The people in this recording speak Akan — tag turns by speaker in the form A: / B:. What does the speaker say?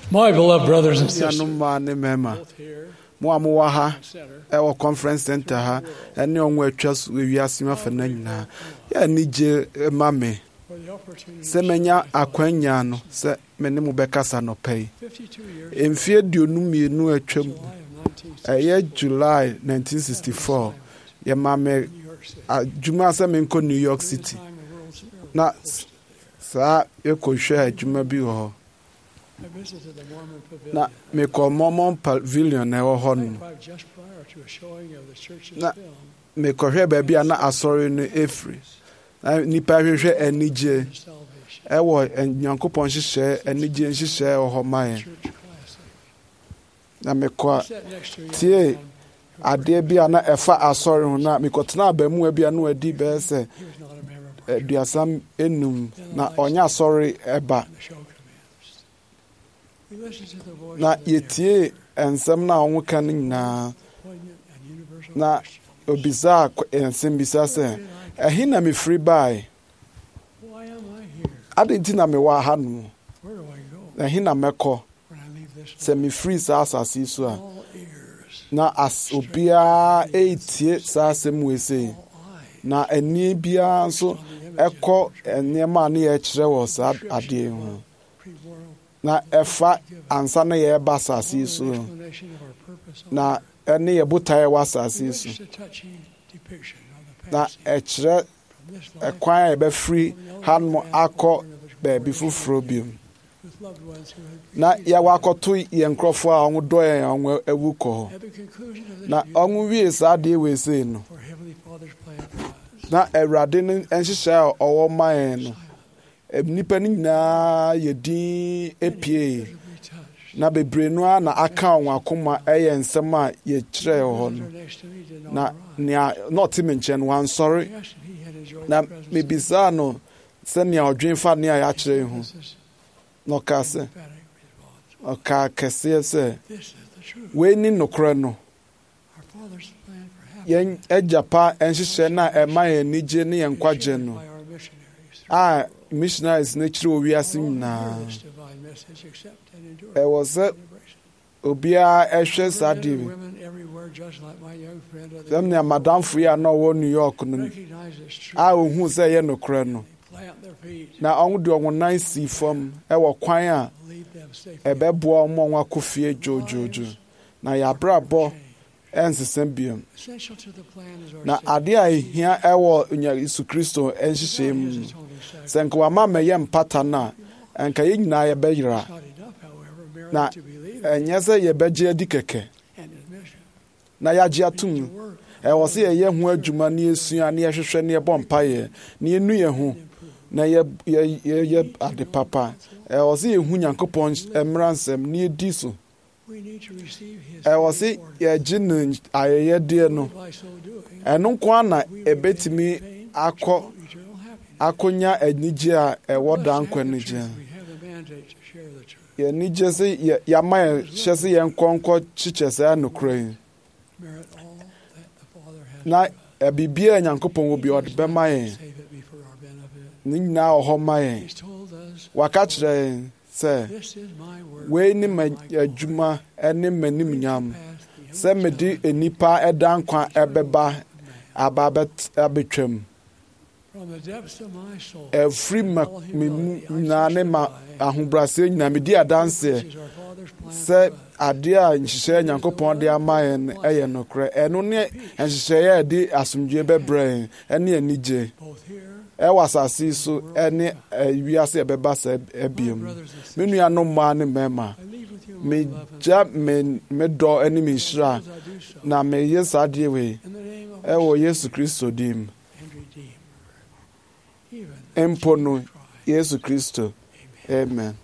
A: My beloved brothers and sisters,
B: both here our conference center ha ene onwe atwa so wiase ma fa na nyina ya ni je mame se menya akwanya no se mene mu bekasa no pay emfie duonu mienu atwam July 1964 ya mame adwuma se menko New York City na sa ekohwe adwuma bi ho na me ko Mormon Pavilion na ho no na me ko hwe ba bia na asori no efri na nipa hwehwe anije ewo Nyankopon hyehyɛ anije hyehyɛ ho maye na me ko tie ade bia na efa asori ho na me ko tena abamu bia na wadi be se duasam enum na onya asori eba na yetie ensem na onwo kan na obisa ensem bisa se ehina me free buy adenti na me wa ha no ehina meko se me free asase so a na as obia etie asem we se na eni bia so eko enema na ye kire wo sa ade ho na efa ansa na ye ba asase so na ene ye botae wa asase so na ekire ekwan e be free han akọ be fufuro biom na ya wakoto ye nkrofo a onwo do ye onwo ewuko na onwo wie sa de we sei no na Awurade ne enhyehyɛ owo man no nipa ni nyinaa yedin epie na bebre no na aka onwa akoma eye nsem a ye kire ho no na nia not mention one sorry na mebisa no se nia odwen fa nia ya kire ho no ka se o ka kese se we ni nokre no yen ejapa enhyehyɛ na ema ye nije ne yenkwaje no a missionaries nature owiase nyina was obia ehwe sadi them na madam free na wo New York no a ohun say ye nokre no na onwo de onwo nan si fam e wo kwan a ebebo omo nwa kofie jojojo na ya brabo ensesem biom na ade a hia ewo Yesu Kristo enhyehyem senka wa mama ye mpata na enka ye nyina ye beyira na enyeze ye beje adi keke na ya ji atum wo se ye hu adwuma na esua na ye hwehwe na ye bompaye na ye nu ye hu na ye ade papa wo se ye hu Nyankopon emransem na ye di so was it ye jin ayeye de no eno kwa na ebetimi akonya anije a ewo dan kwanije ye nije se ya ma hyese ye nkonko chichese anokran na bibia Nyankopon obi odbe maye ni na oho maye waka kire se we ni adwuma ene manim nyam se medi enipa edan kwa ebeba ababet abetwam every na ne ma ahobrase nyina medi adanse se ade a nhyehyɛ Nyankopɔn de amaye eye nokre eno ne nhyehyɛ de asomdwe bebre ene anije wasasi so ene wiase ebeba sa ebiem menu ya no ma ne mema me ja me do ene me hira na me yesa de we wo Yesu Kristo dim empono Yesu Kristo amen.